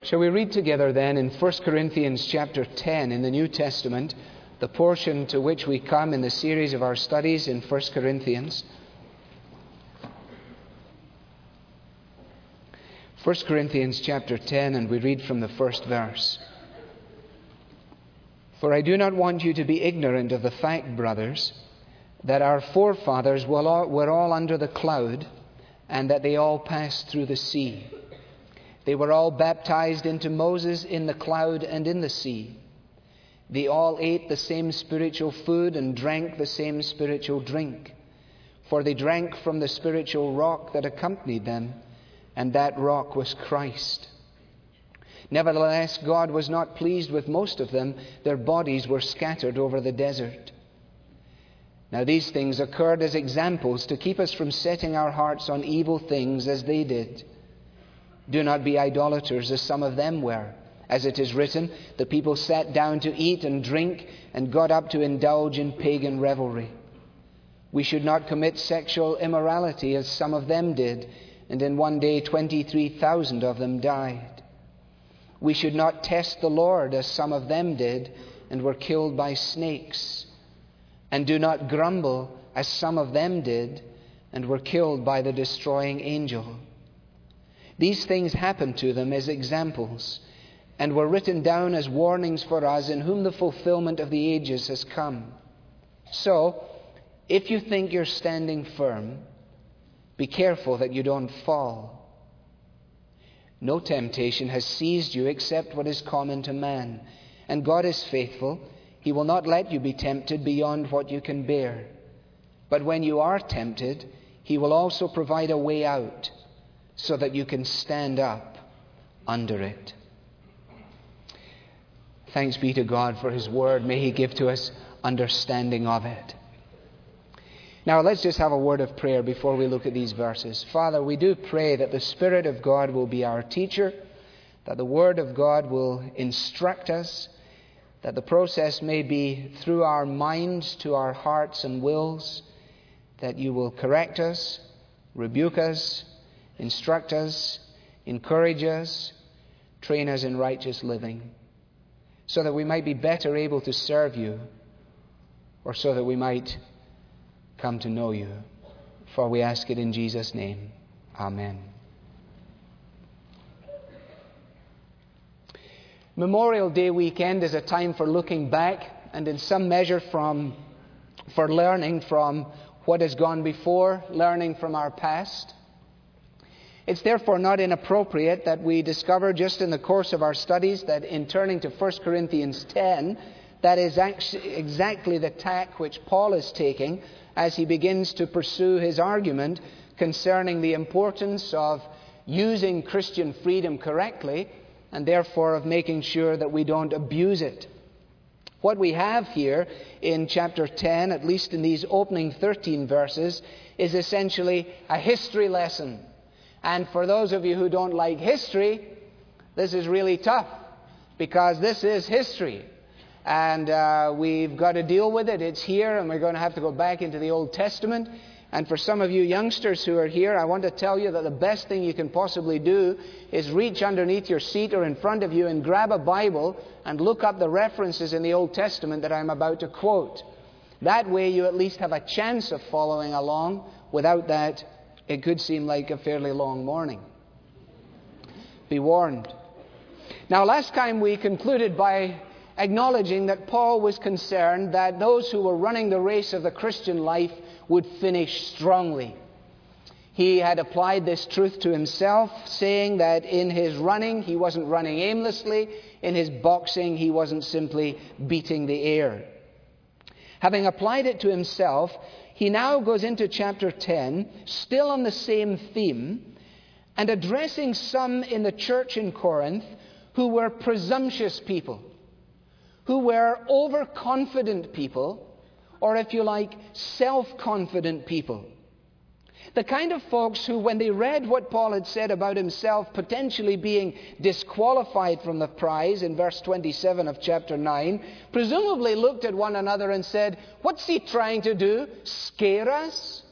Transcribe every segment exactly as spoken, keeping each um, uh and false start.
Shall we read together then in First Corinthians chapter ten in the New Testament, the portion to which we come in the series of our studies in First Corinthians. First Corinthians chapter ten, and we read from the first verse. For I do not want you to be ignorant of the fact, brothers, that our forefathers were all, were all under the cloud, and that they all passed through the sea. They were all baptized into Moses in the cloud and in the sea. They all ate the same spiritual food and drank the same spiritual drink. For they drank from the spiritual rock that accompanied them, and that rock was Christ. Nevertheless, God was not pleased with most of them. Their bodies were scattered over the desert. Now these things occurred as examples to keep us from setting our hearts on evil things as they did. Do not be idolaters as some of them were. As it is written, the people sat down to eat and drink and got up to indulge in pagan revelry. We should not commit sexual immorality as some of them did, and in one day twenty-three thousand of them died. We should not test the Lord as some of them did and were killed by snakes. And do not grumble as some of them did and were killed by the destroying angel. These things happened to them as examples, and were written down as warnings for us, in whom the fulfillment of the ages has come. So, if you think you're standing firm, be careful that you don't fall. No temptation has seized you except what is common to man, and God is faithful. He will not let you be tempted beyond what you can bear. But when you are tempted, He will also provide a way out, so that you can stand up under it. Thanks be to God for His Word. May He give to us understanding of it. Now let's just have a word of prayer before we look at these verses. Father, we do pray that the Spirit of God will be our teacher, that the Word of God will instruct us, that the process may be through our minds to our hearts and wills, that you will correct us, rebuke us, instruct us, encourage us, train us in righteous living, so that we might be better able to serve you, or so that we might come to know you. For we ask it in Jesus' name. Amen. Memorial Day weekend is a time for looking back, and in some measure from for learning from what has gone before, learning from our past. It's therefore not inappropriate that we discover just in the course of our studies that in turning to First Corinthians ten, that is exactly the tack which Paul is taking as he begins to pursue his argument concerning the importance of using Christian freedom correctly, and therefore of making sure that we don't abuse it. What we have here in chapter ten, at least in these opening thirteen verses, is essentially a history lesson. And for those of you who don't like history, this is really tough, because this is history. And uh, we've got to deal with it. It's here, and we're going to have to go back into the Old Testament. And for some of you youngsters who are here, I want to tell you that the best thing you can possibly do is reach underneath your seat or in front of you and grab a Bible and look up the references in the Old Testament that I'm about to quote. That way you at least have a chance of following along. Without that, it could seem like a fairly long morning. Be warned. Now, last time we concluded by acknowledging that Paul was concerned that those who were running the race of the Christian life would finish strongly. He had applied this truth to himself, saying that in his running, he wasn't running aimlessly. In his boxing, he wasn't simply beating the air. Having applied it to himself, he now goes into chapter ten, still on the same theme, and addressing some in the church in Corinth who were presumptuous people, who were overconfident people, or if you like, self-confident people. The kind of folks who, when they read what Paul had said about himself potentially being disqualified from the prize in verse twenty-seven of chapter nine, presumably looked at one another and said, "What's he trying to do? Scare us?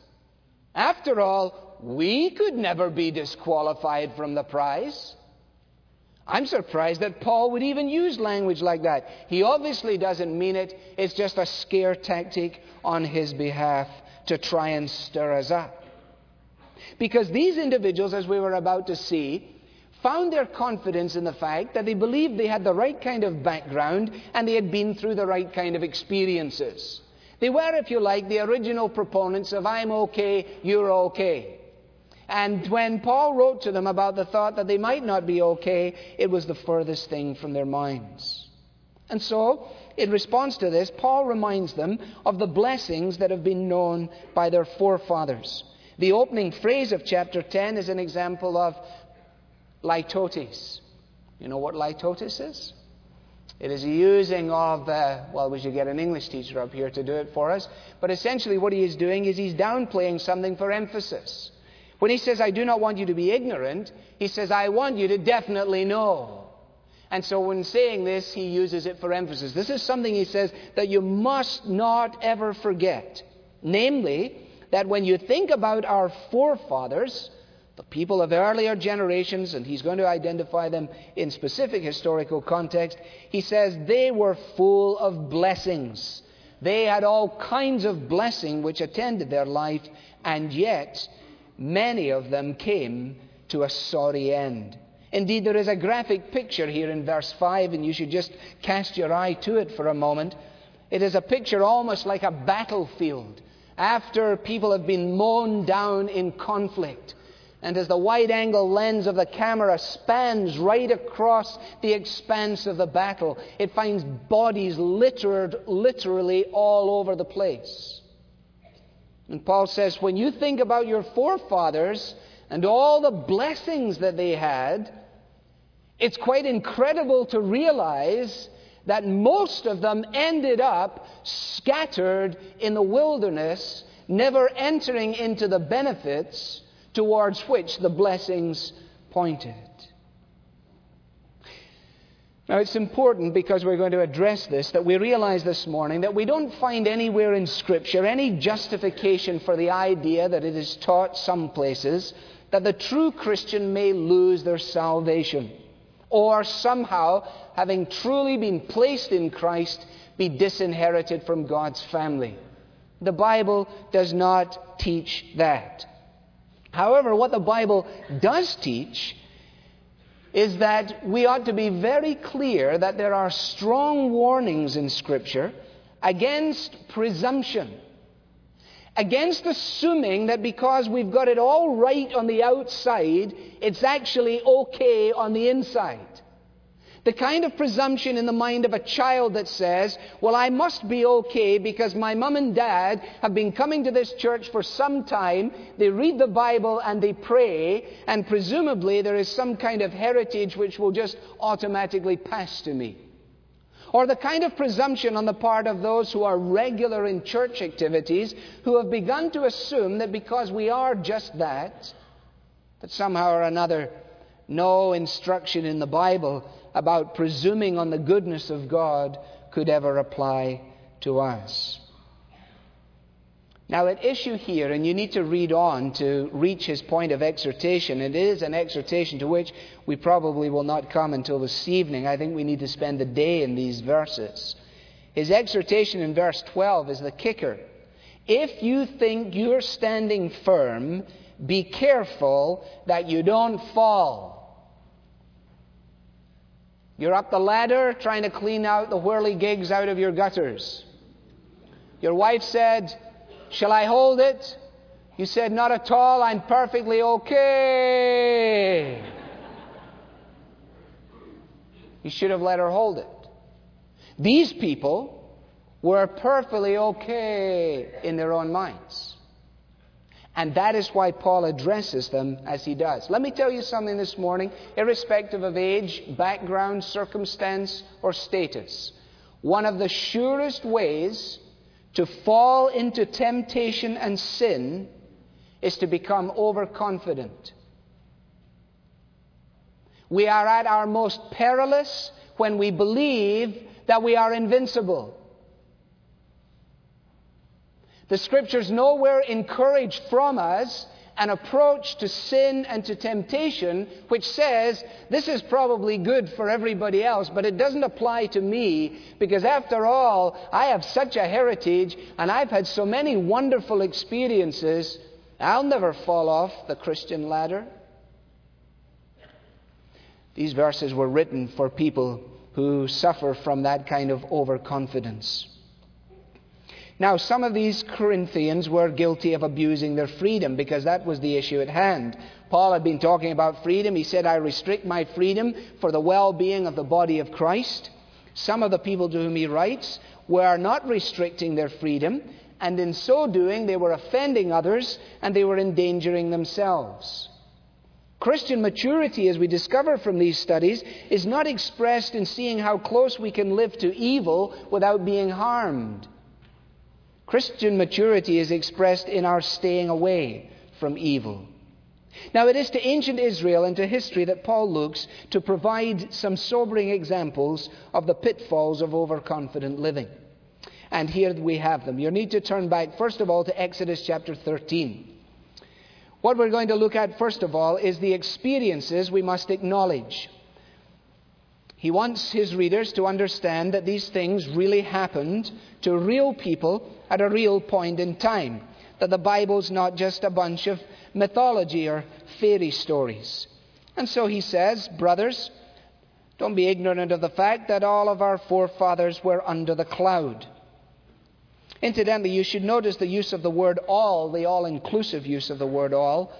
After all, we could never be disqualified from the prize." I'm surprised that Paul would even use language like that. He obviously doesn't mean it. It's just a scare tactic on his behalf to try and stir us up. Because these individuals, as we were about to see, found their confidence in the fact that they believed they had the right kind of background and they had been through the right kind of experiences. They were, if you like, the original proponents of I'm okay, you're okay. And when Paul wrote to them about the thought that they might not be okay, it was the furthest thing from their minds. And so, in response to this, Paul reminds them of the blessings that have been known by their forefathers. The opening phrase of chapter ten is an example of litotes. You know what litotes is? It is a using of, uh, well, we should get an English teacher up here to do it for us. But essentially what he is doing is he's downplaying something for emphasis. When he says, I do not want you to be ignorant, he says, I want you to definitely know. And so when saying this, he uses it for emphasis. This is something he says that you must not ever forget. Namely, that when you think about our forefathers, the people of earlier generations, and he's going to identify them in specific historical context, he says they were full of blessings. They had all kinds of blessing which attended their life, and yet many of them came to a sorry end. Indeed, there is a graphic picture here in verse five, and you should just cast your eye to it for a moment. It is a picture almost like a battlefield after people have been mown down in conflict. And as the wide-angle lens of the camera spans right across the expanse of the battle, it finds bodies littered literally all over the place. And Paul says, when you think about your forefathers and all the blessings that they had, it's quite incredible to realize that most of them ended up scattered in the wilderness, never entering into the benefits towards which the blessings pointed. Now, it's important, because we're going to address this, that we realize this morning that we don't find anywhere in Scripture any justification for the idea that it is taught some places that the true Christian may lose their salvation, or somehow, having truly been placed in Christ, be disinherited from God's family. The Bible does not teach that. However, what the Bible does teach is that we ought to be very clear that there are strong warnings in Scripture against presumption, against assuming that because we've got it all right on the outside, it's actually okay on the inside. The kind of presumption in the mind of a child that says, well, I must be okay because my mom and dad have been coming to this church for some time, they read the Bible and they pray, and presumably there is some kind of heritage which will just automatically pass to me. Or the kind of presumption on the part of those who are regular in church activities, who have begun to assume that because we are just that, that somehow or another no instruction in the Bible about presuming on the goodness of God could ever apply to us. Now, at issue here, and you need to read on to reach his point of exhortation. It is an exhortation to which we probably will not come until this evening. I think we need to spend the day in these verses. His exhortation in verse twelve is the kicker. If you think you're standing firm, be careful that you don't fall. You're up the ladder trying to clean out the whirligigs out of your gutters. Your wife said, shall I hold it? You said, not at all, I'm perfectly okay. You should have let her hold it. These people were perfectly okay in their own minds. And that is why Paul addresses them as he does. Let me tell you something this morning, irrespective of age, background, circumstance, or status. One of the surest ways to fall into temptation and sin is to become overconfident. We are at our most perilous when we believe that we are invincible. The Scriptures nowhere encourage from us an approach to sin and to temptation which says, this is probably good for everybody else, but it doesn't apply to me, because after all, I have such a heritage and I've had so many wonderful experiences, I'll never fall off the Christian ladder. These verses were written for people who suffer from that kind of overconfidence. Now, some of these Corinthians were guilty of abusing their freedom, because that was the issue at hand. Paul had been talking about freedom. He said, I restrict my freedom for the well-being of the body of Christ. Some of the people to whom he writes were not restricting their freedom, and in so doing they were offending others and they were endangering themselves. Christian maturity, as we discover from these studies, is not expressed in seeing how close we can live to evil without being harmed. Christian maturity is expressed in our staying away from evil. Now, it is to ancient Israel and to history that Paul looks to provide some sobering examples of the pitfalls of overconfident living. And here we have them. You need to turn back, first of all, to Exodus chapter thirteen. What we're going to look at, first of all, is the experiences we must acknowledge. He wants his readers to understand that these things really happened to real people at a real point in time. That the Bible's not just a bunch of mythology or fairy stories. And so he says, brothers, don't be ignorant of the fact that all of our forefathers were under the cloud. Incidentally, you should notice the use of the word all, the all-inclusive use of the word all.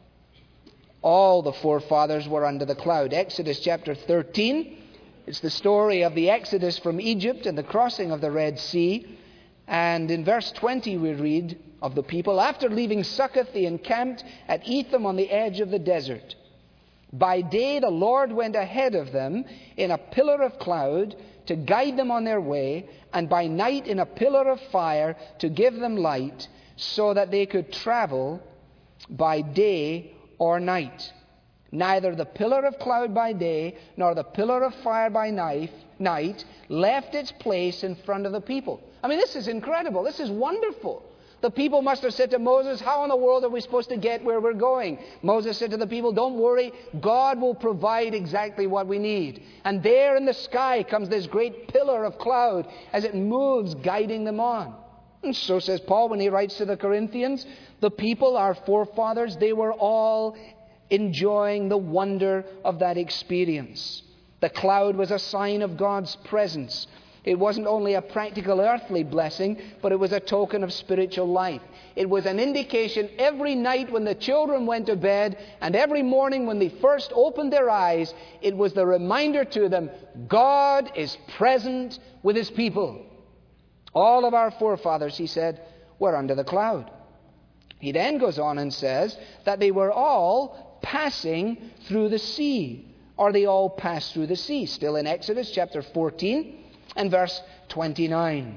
All the forefathers were under the cloud. Exodus chapter thirteen. It's the story of the exodus from Egypt and the crossing of the Red Sea. And in verse twenty we read of the people, after leaving Succoth, they encamped at Etham on the edge of the desert. By day the Lord went ahead of them in a pillar of cloud to guide them on their way, and by night in a pillar of fire to give them light, so that they could travel by day or night. Neither the pillar of cloud by day, nor the pillar of fire by night, night left its place in front of the people. I mean, this is incredible. This is wonderful. The people must have said to Moses, how in the world are we supposed to get where we're going? Moses said to the people, don't worry, God will provide exactly what we need. And there in the sky comes this great pillar of cloud as it moves, guiding them on. And so says Paul when he writes to the Corinthians, the people, our forefathers, they were all enjoying the wonder of that experience. The cloud was a sign of God's presence. It wasn't only a practical earthly blessing, but it was a token of spiritual life. It was an indication every night when the children went to bed and every morning when they first opened their eyes, it was the reminder to them, God is present with His people. All of our forefathers, he said, were under the cloud. He then goes on and says that they were all passing through the sea, or they all passed through the sea. Still in Exodus chapter fourteen. And verse twenty-nine.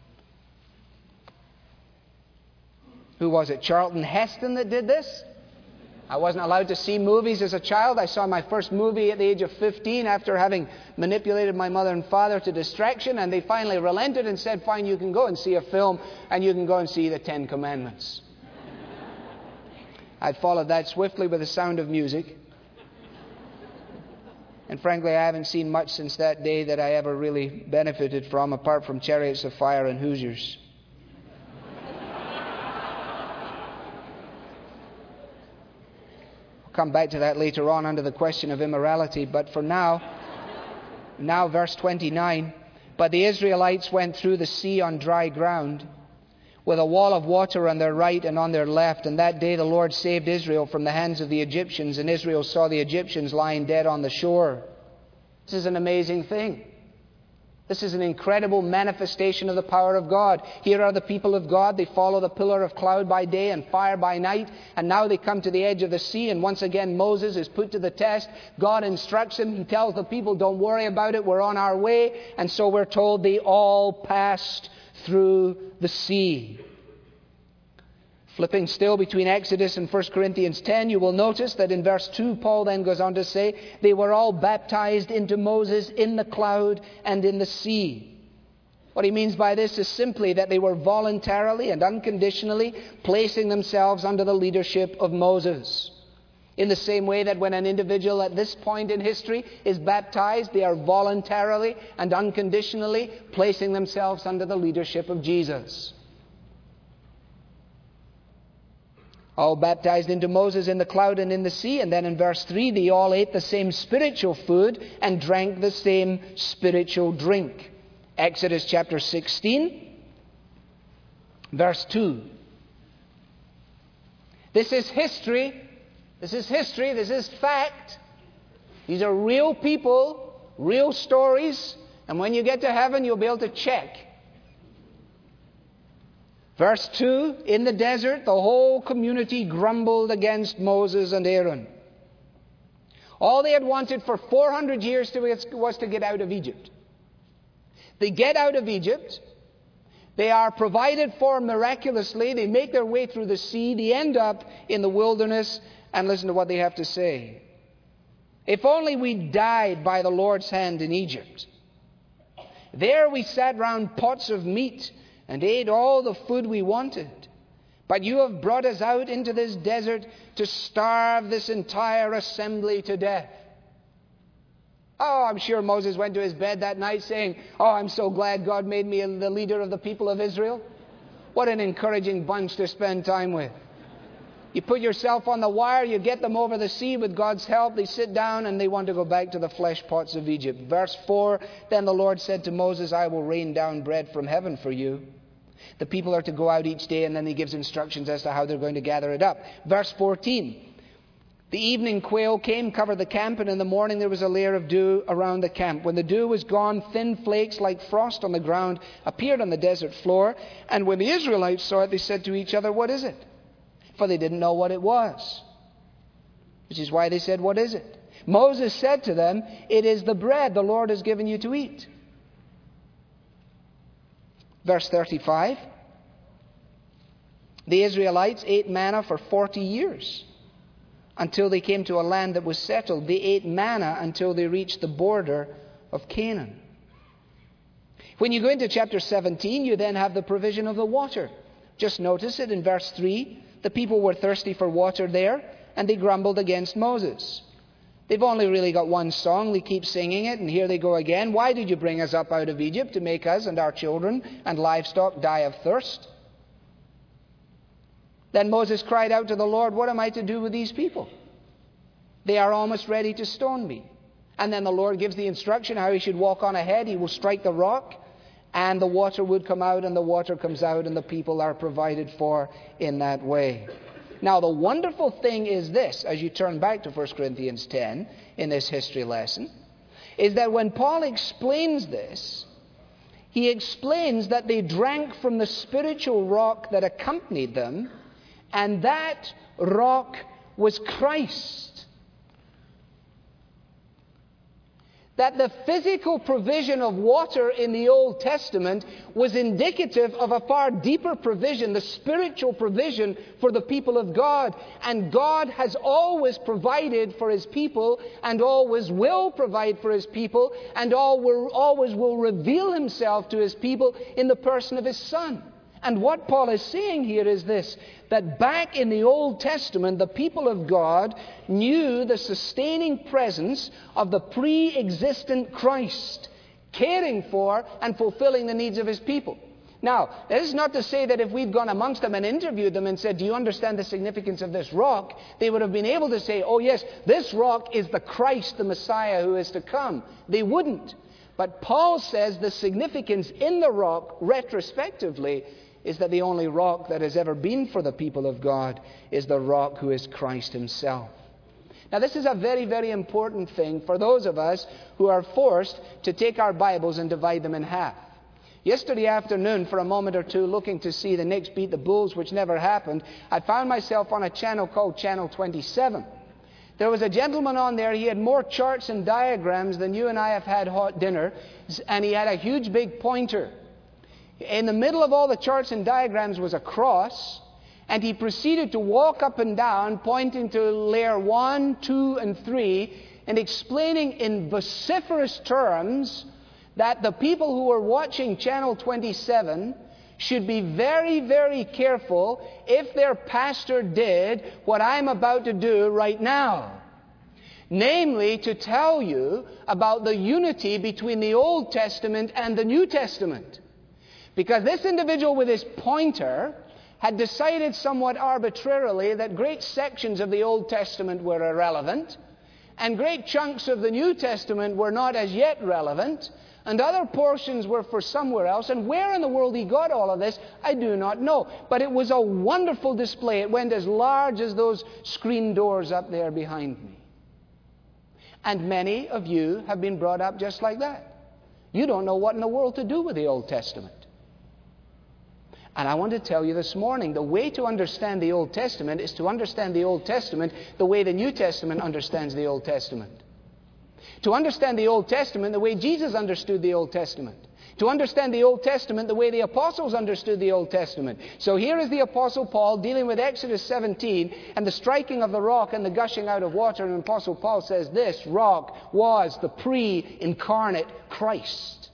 Who was it? Charlton Heston that did this? I wasn't allowed to see movies as a child. I saw my first movie at the age of fifteen after having manipulated my mother and father to distraction, and they finally relented and said, fine, you can go and see a film and you can go and see the Ten Commandments. I followed that swiftly with The Sound of Music. And frankly, I haven't seen much since that day that I ever really benefited from, apart from Chariots of Fire and Hoosiers. I'll come back to that later on under the question of immorality, but for now, now verse twenty-nine, but the Israelites went through the sea on dry ground, with a wall of water on their right and on their left. And that day the Lord saved Israel from the hands of the Egyptians, and Israel saw the Egyptians lying dead on the shore. This is an amazing thing. This is an incredible manifestation of the power of God. Here are the people of God. They follow the pillar of cloud by day and fire by night. And now they come to the edge of the sea. And once again, Moses is put to the test. God instructs him. He tells the people, don't worry about it. We're on our way. And so we're told they all passed through the sea. Flipping still between Exodus and First Corinthians ten, you will notice that in verse two, Paul then goes on to say, they were all baptized into Moses in the cloud and in the sea. What he means by this is simply that they were voluntarily and unconditionally placing themselves under the leadership of Moses. In the same way that when an individual at this point in history is baptized, they are voluntarily and unconditionally placing themselves under the leadership of Jesus. All baptized into Moses in the cloud and in the sea. And then in verse three, they all ate the same spiritual food and drank the same spiritual drink. Exodus chapter sixteen, verse two. This is history. This is history. This is fact. These are real people, real stories. And when you get to heaven, you'll be able to check. Verse two, in the desert, the whole community grumbled against Moses and Aaron. All they had wanted for four hundred years was to get out of Egypt. They get out of Egypt. They are provided for miraculously. They make their way through the sea. They end up in the wilderness. And listen to what they have to say. If only we died by the Lord's hand in Egypt. There we sat round pots of meat and ate all the food we wanted. But you have brought us out into this desert to starve this entire assembly to death. Oh, I'm sure Moses went to his bed that night saying, oh, I'm so glad God made me the leader of the people of Israel. What an encouraging bunch to spend time with. You put yourself on the wire, you get them over the sea with God's help. They sit down and they want to go back to the flesh pots of Egypt. Verse four, then the Lord said to Moses, I will rain down bread from heaven for you. The people are to go out each day, and then he gives instructions as to how they're going to gather it up. Verse fourteen, the evening quail came, covered the camp, and in the morning there was a layer of dew around the camp. When the dew was gone, thin flakes like frost on the ground appeared on the desert floor. And when the Israelites saw it, they said to each other, what is it? For they didn't know what it was. Which is why they said, what is it? Moses said to them, it is the bread the Lord has given you to eat. Verse thirty-five. The Israelites ate manna for forty years until they came to a land that was settled. They ate manna until they reached the border of Canaan. When you go into chapter seventeen, you then have the provision of the water. Just notice it in verse three. The people were thirsty for water there, and they grumbled against Moses. They've only really got one song. They keep singing it, and here they go again. Why did you bring us up out of Egypt to make us and our children and livestock die of thirst? Then Moses cried out to the Lord, what am I to do with these people? They are almost ready to stone me. And then the Lord gives the instruction how he should walk on ahead. He will strike the rock, and the water would come out, and the water comes out, and the people are provided for in that way. Now, the wonderful thing is this, as you turn back to First Corinthians ten in this history lesson, is that when Paul explains this, he explains that they drank from the spiritual rock that accompanied them, and that rock was Christ. That the physical provision of water in the Old Testament was indicative of a far deeper provision, the spiritual provision for the people of God. And God has always provided for his people, and always will provide for his people, and always will reveal himself to his people in the person of his Son. And what Paul is saying here is this, that back in the Old Testament, the people of God knew the sustaining presence of the pre-existent Christ, caring for and fulfilling the needs of his people. Now, this is not to say that if we'd gone amongst them and interviewed them and said, do you understand the significance of this rock? They would have been able to say, oh yes, this rock is the Christ, the Messiah who is to come. They wouldn't. But Paul says the significance in the rock, retrospectively, is that the only rock that has ever been for the people of God is the rock who is Christ himself. Now, this is a very, very important thing for those of us who are forced to take our Bibles and divide them in half. Yesterday afternoon, for a moment or two, looking to see the Knicks beat the Bulls, which never happened, I found myself on a channel called Channel twenty-seven. There was a gentleman on there, he had more charts and diagrams than you and I have had hot dinner, and he had a huge big pointer. In the middle of all the charts and diagrams was a cross, and he proceeded to walk up and down, pointing to layer one, two, and three, and explaining in vociferous terms that the people who are watching Channel twenty-seven should be very, very careful if their pastor did what I'm about to do right now. Namely, to tell you about the unity between the Old Testament and the New Testament. Because this individual with his pointer had decided somewhat arbitrarily that great sections of the Old Testament were irrelevant, and great chunks of the New Testament were not as yet relevant, and other portions were for somewhere else. And where in the world he got all of this, I do not know. But it was a wonderful display. It went as large as those screen doors up there behind me. And many of you have been brought up just like that. You don't know what in the world to do with the Old Testament. And I want to tell you this morning, the way to understand the Old Testament is to understand the Old Testament the way the New Testament understands the Old Testament. To understand the Old Testament the way Jesus understood the Old Testament. To understand the Old Testament the way the apostles understood the Old Testament. So here is the Apostle Paul dealing with Exodus seventeen and the striking of the rock and the gushing out of water. And Apostle Paul says this rock was the pre-incarnate Christ.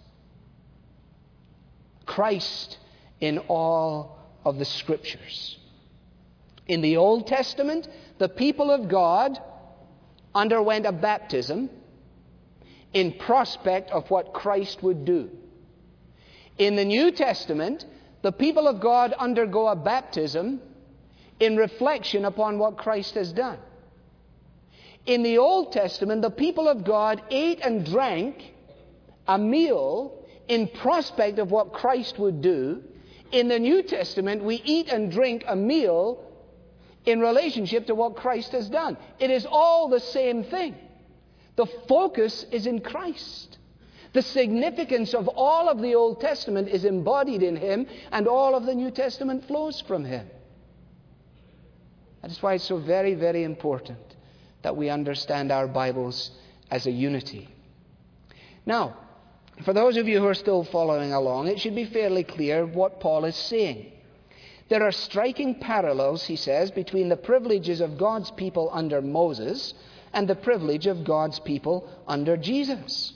Christ in all of the Scriptures. In the Old Testament, the people of God underwent a baptism in prospect of what Christ would do. In the New Testament, the people of God undergo a baptism in reflection upon what Christ has done. In the Old Testament, the people of God ate and drank a meal in prospect of what Christ would do. In the New Testament, we eat and drink a meal in relationship to what Christ has done. It is all the same thing. The focus is in Christ. The significance of all of the Old Testament is embodied in Him, and all of the New Testament flows from Him. That is why it's so very, very important that we understand our Bibles as a unity. Now, for those of you who are still following along, it should be fairly clear what Paul is saying. There are striking parallels, he says, between the privileges of God's people under Moses and the privilege of God's people under Jesus.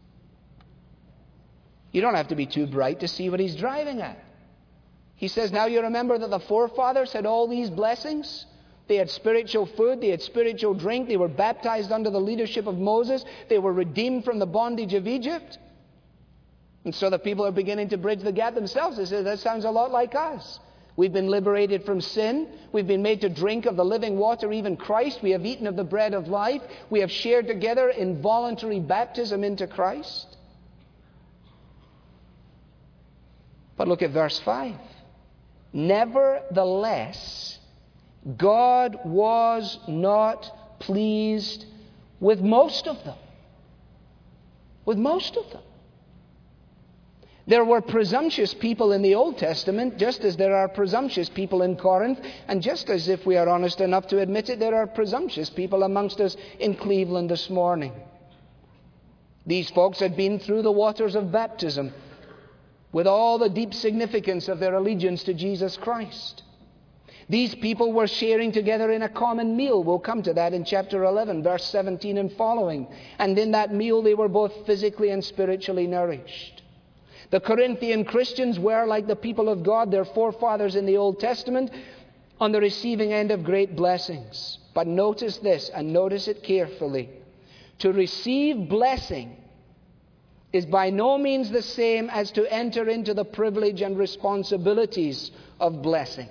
You don't have to be too bright to see what he's driving at. He says, now you remember that the forefathers had all these blessings. They had spiritual food, they had spiritual drink, they were baptized under the leadership of Moses, they were redeemed from the bondage of Egypt. And so the people are beginning to bridge the gap themselves. They say, that sounds a lot like us. We've been liberated from sin. We've been made to drink of the living water, even Christ. We have eaten of the bread of life. We have shared together in voluntary baptism into Christ. But look at verse five. Nevertheless, God was not pleased with most of them. With most of them. There were presumptuous people in the Old Testament, just as there are presumptuous people in Corinth, and just as, if we are honest enough to admit it, there are presumptuous people amongst us in Cleveland this morning. These folks had been through the waters of baptism with all the deep significance of their allegiance to Jesus Christ. These people were sharing together in a common meal. We'll come to that in chapter eleven, verse seventeen and following. And in that meal they were both physically and spiritually nourished. The Corinthian Christians were, like the people of God, their forefathers in the Old Testament, on the receiving end of great blessings. But notice this, and notice it carefully. To receive blessing is by no means the same as to enter into the privilege and responsibilities of blessing.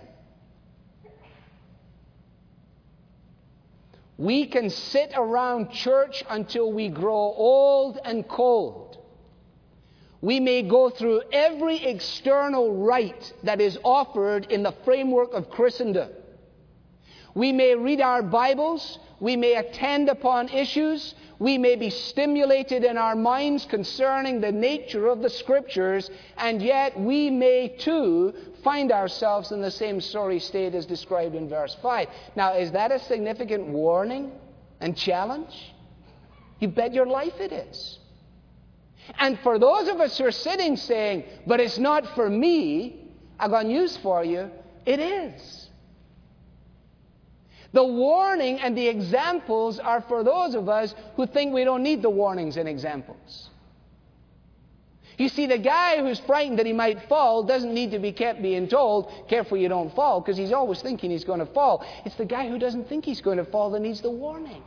We can sit around church until we grow old and cold. We may go through every external rite that is offered in the framework of Christendom. We may read our Bibles. We may attend upon issues. We may be stimulated in our minds concerning the nature of the Scriptures. And yet we may too find ourselves in the same sorry state as described in verse five. Now, is that a significant warning and challenge? You bet your life it is. And for those of us who are sitting saying, but it's not for me, I've got news for you, it is. The warning and the examples are for those of us who think we don't need the warnings and examples. You see, the guy who's frightened that he might fall doesn't need to be kept being told, careful you don't fall, because he's always thinking he's going to fall. It's the guy who doesn't think he's going to fall that needs the warning.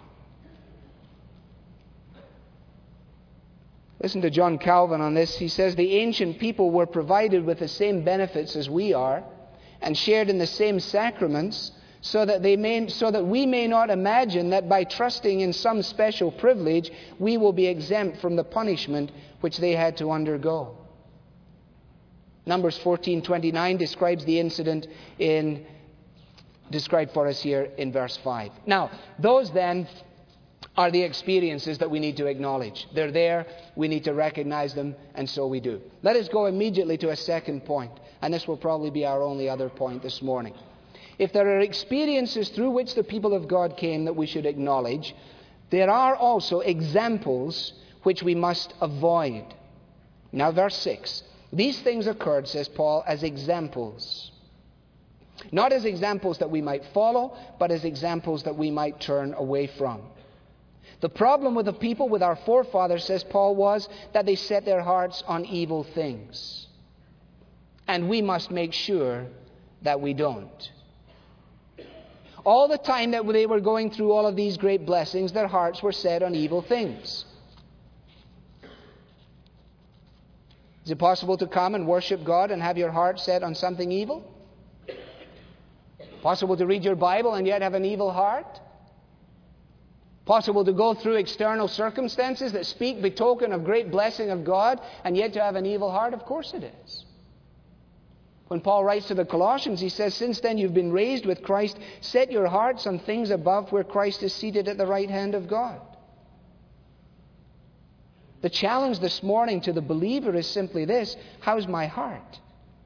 Listen to John Calvin on this. He says, the ancient people were provided with the same benefits as we are and shared in the same sacraments, so that they may, so that we may not imagine that by trusting in some special privilege, we will be exempt from the punishment which they had to undergo. Numbers fourteen twenty-nine describes the incident in, described for us here in verse five. Now, those then are the experiences that we need to acknowledge. They're there, we need to recognize them, and so we do. Let us go immediately to a second point, and this will probably be our only other point this morning. If there are experiences through which the people of God came that we should acknowledge, there are also examples which we must avoid. Now, verse six. These things occurred, says Paul, as examples. Not as examples that we might follow, but as examples that we might turn away from. The problem with the people, with our forefathers, says Paul, was that they set their hearts on evil things. And we must make sure that we don't. All the time that they were going through all of these great blessings, their hearts were set on evil things. Is it possible to come and worship God and have your heart set on something evil? Possible to read your Bible and yet have an evil heart? Possible to go through external circumstances that speak, betoken of great blessing of God, and yet to have an evil heart? Of course it is. When Paul writes to the Colossians, he says, since then you've been raised with Christ, set your hearts on things above where Christ is seated at the right hand of God. The challenge this morning to the believer is simply this: how's my heart?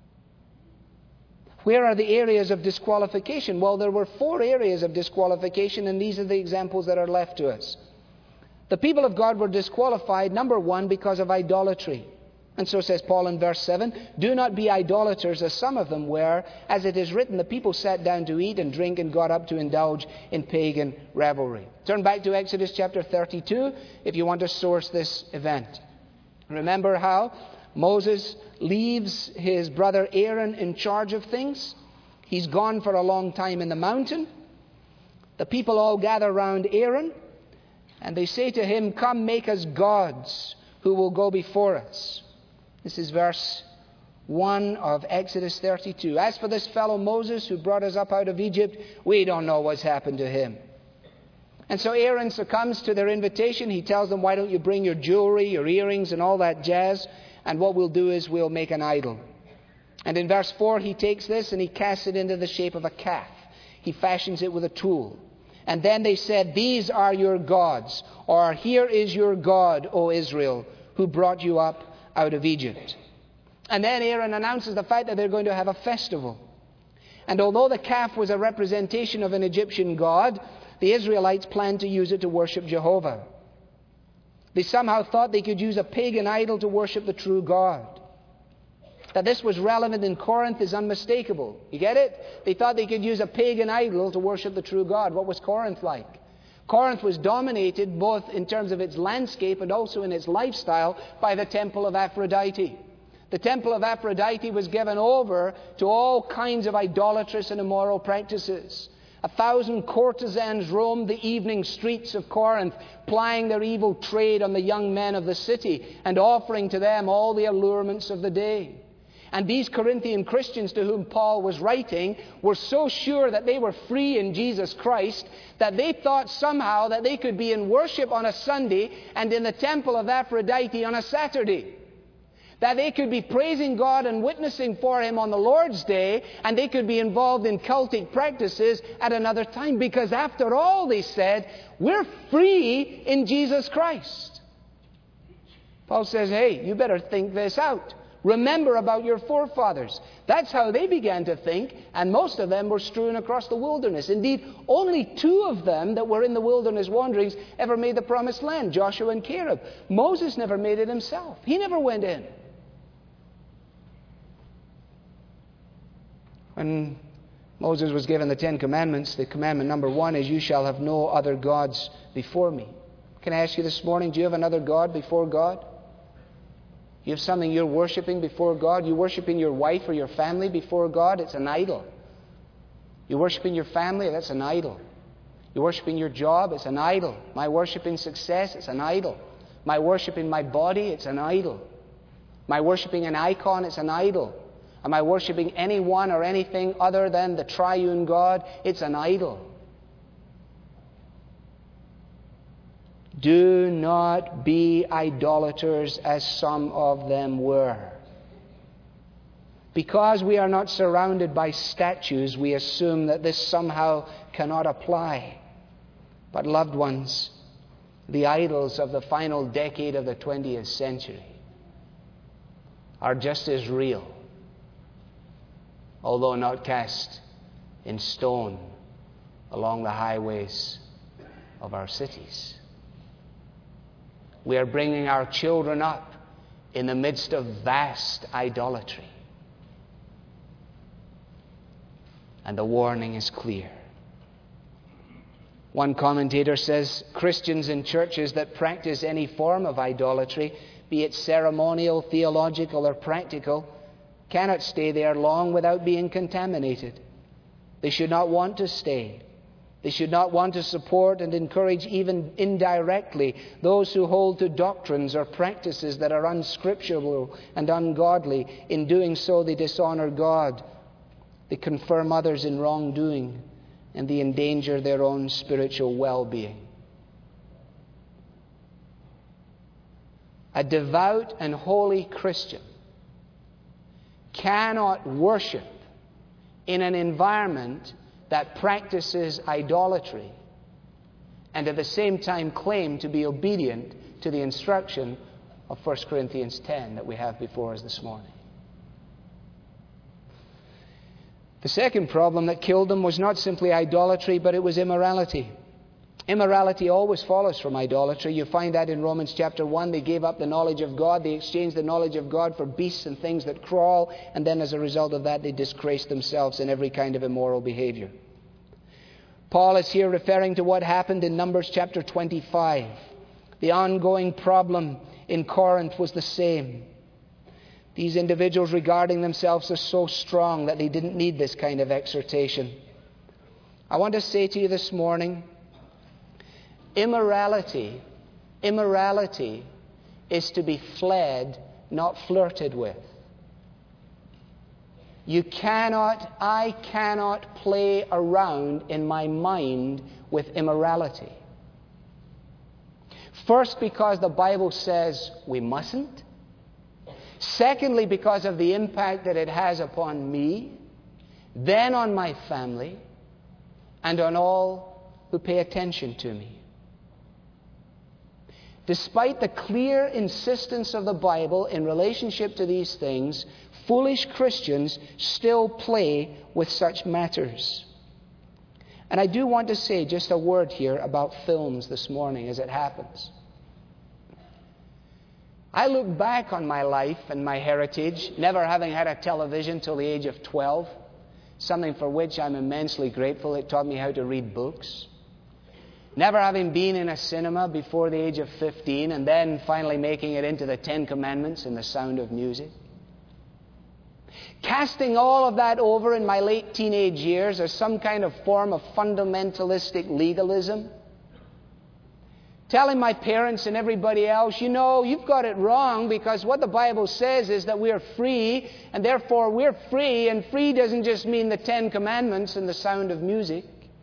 Where are the areas of disqualification? Well, there were four areas of disqualification, and these are the examples that are left to us. The people of God were disqualified, number one, because of idolatry. And so says Paul in verse seven, do not be idolaters as some of them were. As it is written, the people sat down to eat and drink and got up to indulge in pagan revelry. Turn back to Exodus chapter thirty-two if you want to source this event. Remember how Moses leaves his brother Aaron in charge of things. He's gone for a long time in the mountain. The people all gather around Aaron and they say to him, come, make us gods who will go before us. This is verse one of Exodus thirty-two. As for this fellow Moses who brought us up out of Egypt, we don't know what's happened to him. And so Aaron succumbs to their invitation. He tells them, why don't you bring your jewelry, your earrings and all that jazz, and what we'll do is we'll make an idol. And in verse four he takes this and he casts it into the shape of a calf. He fashions it with a tool. And then they said, these are your gods, or here is your God, O Israel, who brought you up out of Egypt. And then Aaron announces the fact that they're going to have a festival. And although the calf was a representation of an Egyptian god, the Israelites planned to use it to worship Jehovah. They somehow thought they could use a pagan idol to worship the true God. That this was relevant in Corinth is unmistakable. You get it? They thought they could use a pagan idol to worship the true God. What was Corinth like? Corinth was dominated both in terms of its landscape and also in its lifestyle by the temple of Aphrodite. The temple of Aphrodite was given over to all kinds of idolatrous and immoral practices. A thousand courtesans roamed the evening streets of Corinth, plying their evil trade on the young men of the city and offering to them all the allurements of the day. And these Corinthian Christians to whom Paul was writing were so sure that they were free in Jesus Christ that they thought somehow that they could be in worship on a Sunday and in the temple of Aphrodite on a Saturday. That they could be praising God and witnessing for Him on the Lord's Day, and they could be involved in cultic practices at another time. Because after all, they said, we're free in Jesus Christ. Paul says, hey, you better think this out. Remember about your forefathers. That's how they began to think, and most of them were strewn across the wilderness. Indeed, only two of them that were in the wilderness wanderings ever made the promised land, Joshua and Caleb. Moses never made it himself. He never went in. When Moses was given the Ten Commandments, the commandment number one is, you shall have no other gods before me. Can I ask you this morning, do you have another God before God? You have something you're worshiping before God. You're worshiping your wife or your family before God. It's an idol. You're worshiping your family. That's an idol. You're worshiping your job. It's an idol. My worshiping success. It's an idol. My worshiping my body. It's an idol. My worshiping an icon. It's an idol. Am I worshiping anyone or anything other than the triune God? It's an idol. Do not be idolaters as some of them were. Because we are not surrounded by statues, we assume that this somehow cannot apply. But loved ones, the idols of the final decade of the twentieth century are just as real, although not cast in stone along the highways of our cities. We are bringing our children up in the midst of vast idolatry. And the warning is clear. One commentator says Christians in churches that practice any form of idolatry, be it ceremonial, theological, or practical, cannot stay there long without being contaminated. They should not want to stay. They should not want to support and encourage, even indirectly, those who hold to doctrines or practices that are unscriptural and ungodly. In doing so, they dishonor God. They confirm others in wrongdoing, and they endanger their own spiritual well-being. A devout and holy Christian cannot worship in an environment that practices idolatry and at the same time claim to be obedient to the instruction of First Corinthians ten that we have before us this morning. The second problem that killed them was not simply idolatry, but it was immorality. Immorality always follows from idolatry. You find that in Romans chapter one. They gave up the knowledge of God. They exchanged the knowledge of God for beasts and things that crawl. And then as a result of that, they disgraced themselves in every kind of immoral behavior. Paul is here referring to what happened in Numbers chapter twenty-five. The ongoing problem in Corinth was the same. These individuals regarding themselves as so strong that they didn't need this kind of exhortation. I want to say to you this morning, Immorality, immorality is to be fled, not flirted with. You cannot, I cannot play around in my mind with immorality. First, because the Bible says we mustn't. Secondly, because of the impact that it has upon me, then on my family, and on all who pay attention to me. Despite the clear insistence of the Bible in relationship to these things, foolish Christians still play with such matters. And I do want to say just a word here about films this morning as it happens. I look back on my life and my heritage, never having had a television till the age of twelve, something for which I'm immensely grateful. It taught me how to read books. Never having been in a cinema before the age of fifteen, and then finally making it into the Ten Commandments and The Sound of Music. Casting all of that over in my late teenage years as some kind of form of fundamentalistic legalism. Telling my parents and everybody else, you know, you've got it wrong, because what the Bible says is that we're free, and therefore we're free, and free doesn't just mean the Ten Commandments and The Sound of Music.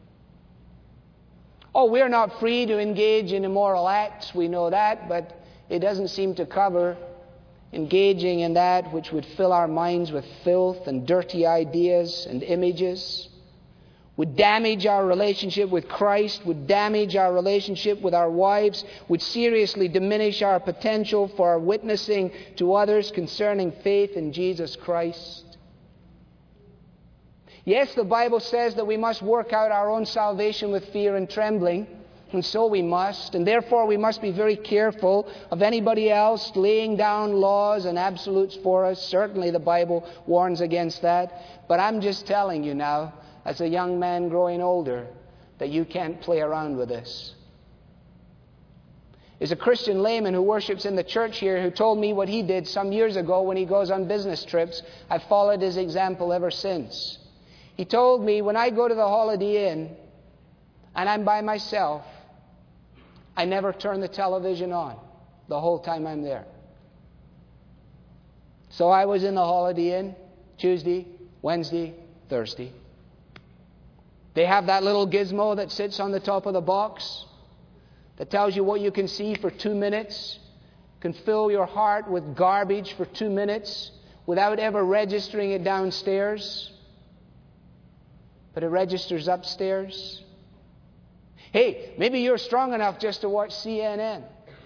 Oh, we're not free to engage in immoral acts, we know that, but it doesn't seem to cover engaging in that which would fill our minds with filth and dirty ideas and images, would damage our relationship with Christ, would damage our relationship with our wives, would seriously diminish our potential for witnessing to others concerning faith in Jesus Christ. Yes, the Bible says that we must work out our own salvation with fear and trembling, and so we must, and therefore we must be very careful of anybody else laying down laws and absolutes for us. Certainly the Bible warns against that, but I'm just telling you now, as a young man growing older, that you can't play around with this. There's a Christian layman who worships in the church here who told me what he did some years ago when he goes on business trips. I've followed his example ever since. He told me, when I go to the Holiday Inn and I'm by myself, I never turn the television on the whole time I'm there. So I was in the Holiday Inn Tuesday, Wednesday, Thursday. They have that little gizmo that sits on the top of the box that tells you what you can see for two minutes, can fill your heart with garbage for two minutes without ever registering it downstairs. But it registers upstairs. Hey, maybe you're strong enough just to watch C N N.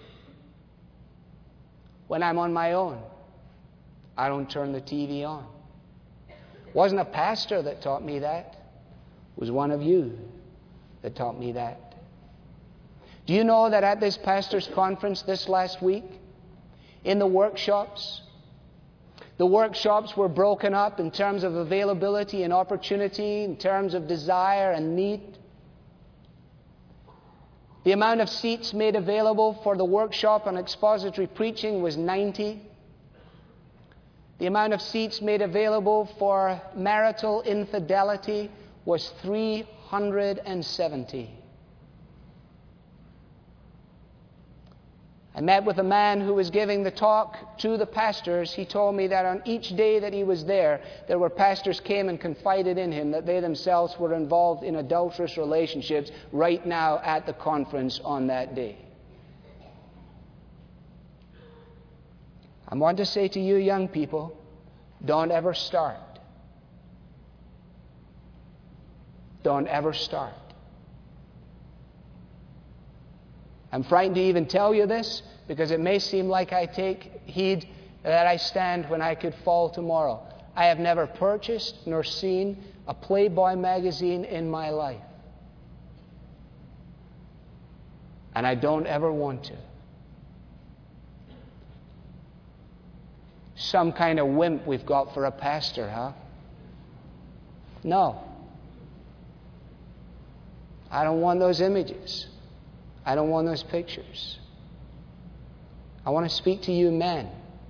When I'm on my own, I don't turn the T V on. It wasn't a pastor that taught me that. It was one of you that taught me that. Do you know that at this pastor's conference this last week, in the workshops, the workshops were broken up in terms of availability and opportunity, in terms of desire and need. The amount of seats made available for the workshop on expository preaching was ninety. The amount of seats made available for marital infidelity was three hundred seventy. I met with a man who was giving the talk to the pastors. He told me that on each day that he was there, there were pastors came and confided in him that they themselves were involved in adulterous relationships right now at the conference on that day. I want to say to you young people, don't ever start. Don't ever start. I'm frightened to even tell you this because it may seem like I take heed that I stand when I could fall tomorrow. I have never purchased nor seen a Playboy magazine in my life. And I don't ever want to. Some kind of wimp we've got for a pastor, huh? No. I don't want those images. I don't want those pictures. I want to speak to you men.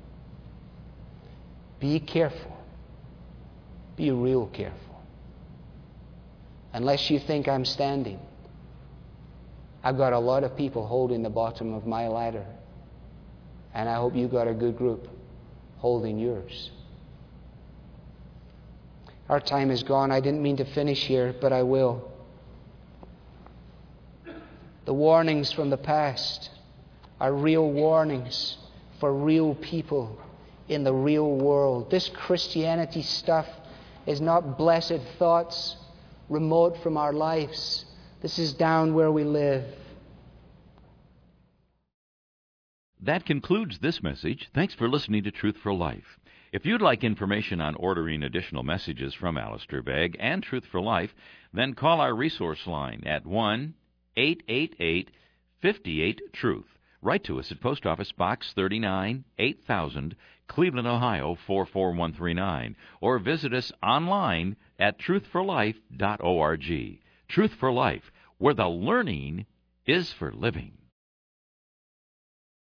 Be careful. Be real careful. Unless you think I'm standing, I've got a lot of people holding the bottom of my ladder. And I hope you've got a good group holding yours. Our time is gone. I didn't mean to finish here, but I will. The warnings from the past are real warnings for real people in the real world. This Christianity stuff is not blessed thoughts remote from our lives. This is down where we live. That concludes this message. Thanks for listening to Truth for Life. If you'd like information on ordering additional messages from Alistair Begg and Truth for Life, then call our resource line at one eight eight eight, five eight, truth. Write to us at Post Office Box thirty-nine, eight thousand, Cleveland, Ohio four four one three nine, or visit us online at truth for life dot org. Truth for Life, where the learning is for living.